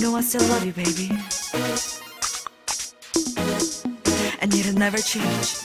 know I still love you, baby. And it'll never change.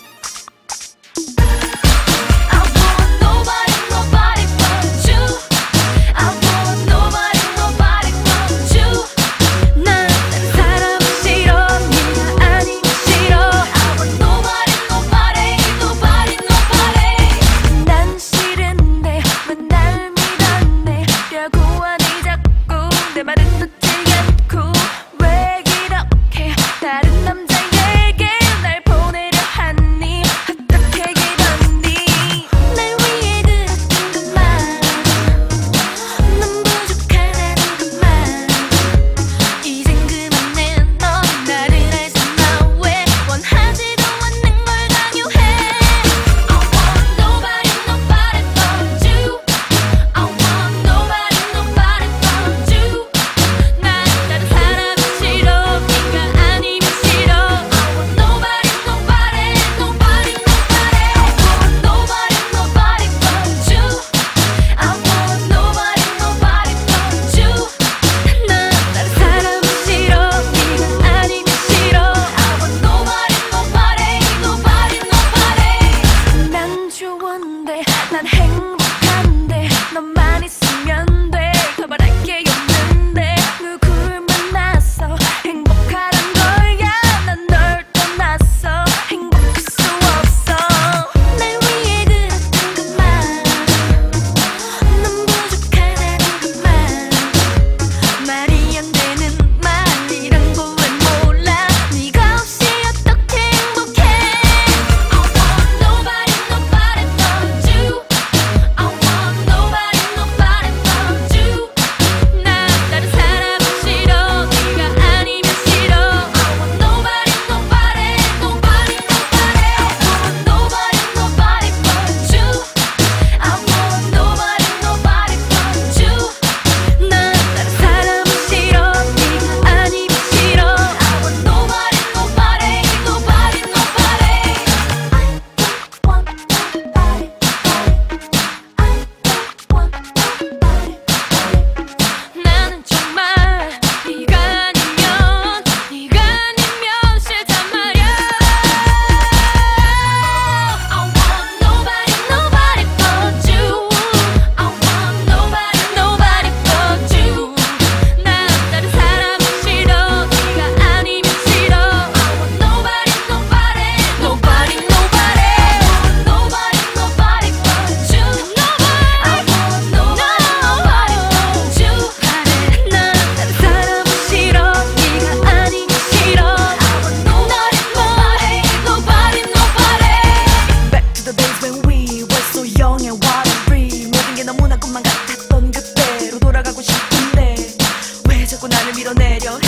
내 말은 듣지 않고 왜 이렇게 다른 남자에게 날 보내려 하니 어떻게 이러니 날 위해 그랬던 것만 넌 부족하다는 것만 이젠 그만해 넌 나를 알잖아 왜 원하지도 않는 걸 강요해 I want nobody nobody but you I want nobody nobody but you 난 행복한데 너만 있으면 돼 더 바랄 게 없는데 누굴 만나서 행복하란 거야 난 널 떠났어 행복할 수 없어 날 위해 그랬던 것만 넌 부족하다는 것만 말이 안 되는 말이란 거 왜 몰라 네가 없이 어떻게 행복해 I want nobody nobody but you I want nobody nobody but you 난 다른 사람은 싫어 네가 아니면 싫어 I want nobody nobody nobody nobody I want nobody nobody but you I want nobody nobody but you 난 다른 사람은 싫어 네가 아니면 싫어 I want nobody nobody nobody nobody I don't want nobody 나는 정말 네가 아니면 싫단 말야 I want nobody nobody but you I want nobody nobody but you 난 다른 사람은 싫어 네가 아니면 싫어 I want nobody nobody nobody nobody nobody nobody but you I want nobody but you 난 다른 사람은 싫어 네가 아니면 싫어 I want nobody nobody nobody Back to the days when we were so young and wild and free 모든 게 너무나 꿈만 같았던 그때로 돌아가고 싶은데 왜 자꾸 나를 밀어내려